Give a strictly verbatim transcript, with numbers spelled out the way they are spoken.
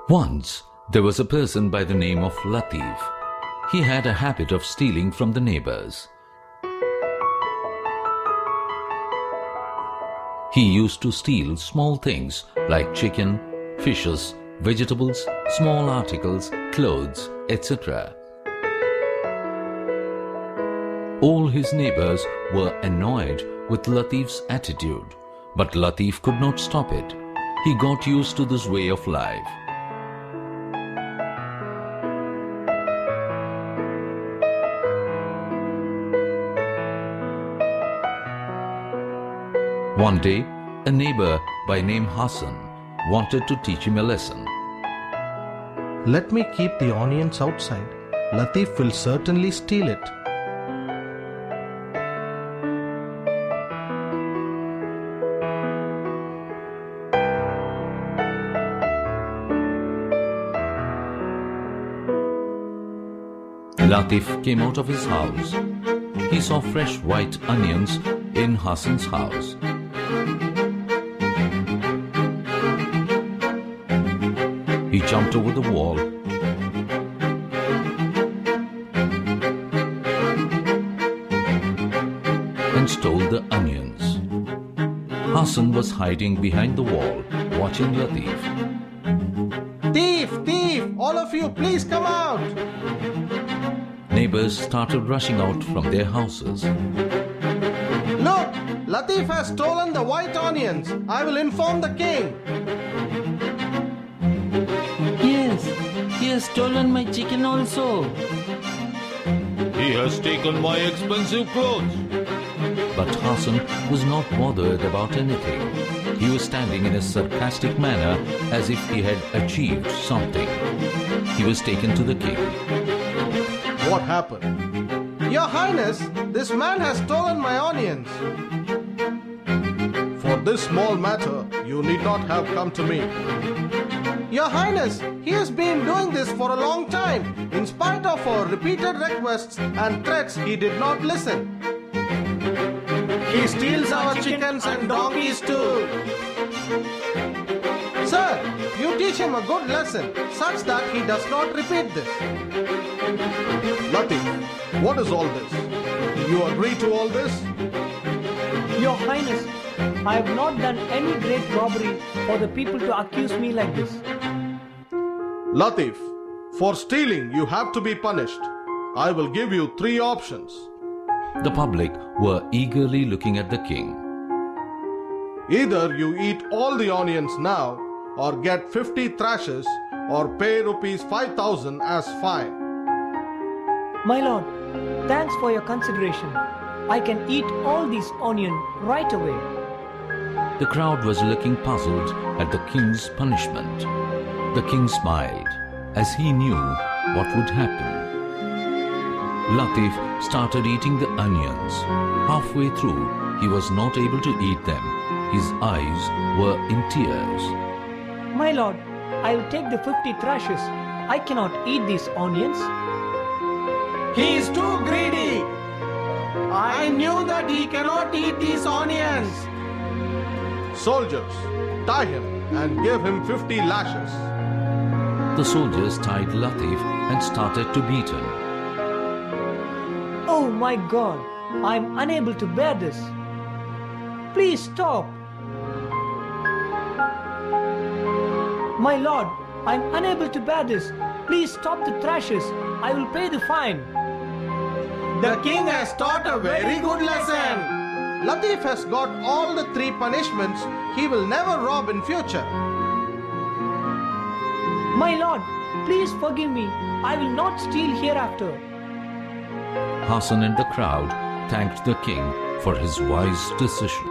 Once, there was a person by the name of Latif. He had a habit of stealing from the neighbors. He used to steal small things like chicken, fishes, vegetables, small articles, clothes, et cetera. All his neighbors were annoyed with Latif's attitude, but Latif could not stop it. He got used to this way of life. One day, a neighbor by name Hassan wanted to teach him a lesson. Let me keep the onions outside. Latif will certainly steal it. Latif came out of his house. He saw fresh white onions in Hassan's house. He jumped over the wall and stole the onions. Hassan was hiding behind the wall, watching Latif. Thief! Thief! All of you, please come out! Neighbors started rushing out from their houses. Look! Latif has stolen the white onions. I will inform the king. Yes, he has stolen my chicken also. He has taken my expensive clothes. But Hassan was not bothered about anything. He was standing in a sarcastic manner as if he had achieved something. He was taken to the king. What happened? Your Highness, this man has stolen my onions. For this small matter, you need not have come to me. Your Highness, he has been doing this for a long time. In spite of our repeated requests and threats, he did not listen. He steals our chickens and donkeys too. Sir, you teach him a good lesson such that he does not repeat this. Latif, what is all this? Do you agree to all this? Your Highness, I have not done any great robbery for the people to accuse me like this. Latif, for stealing you have to be punished. I will give you three options. The public were eagerly looking at the king. Either you eat all the onions now, or get fifty thrashes, or pay rupees five thousand as fine. My lord, thanks for your consideration. I can eat all these onions right away. The crowd was looking puzzled at the king's punishment. The king smiled, as he knew what would happen. Latif started eating the onions. Halfway through, he was not able to eat them. His eyes were in tears. My lord, I will take the fifty thrashes. I cannot eat these onions. He is too greedy. I knew that he cannot eat these onions. Soldiers, tie him and give him fifty lashes. The soldiers tied Latif and started to beat him. Oh my God, I am unable to bear this. Please stop. My lord, I am unable to bear this. Please stop the thrashes. I will pay the fine. The king has taught a very good lesson. Latif has got all the three punishments. He will never rob in future. My lord, please forgive me. I will not steal hereafter. Hassan and the crowd thanked the king for his wise decision.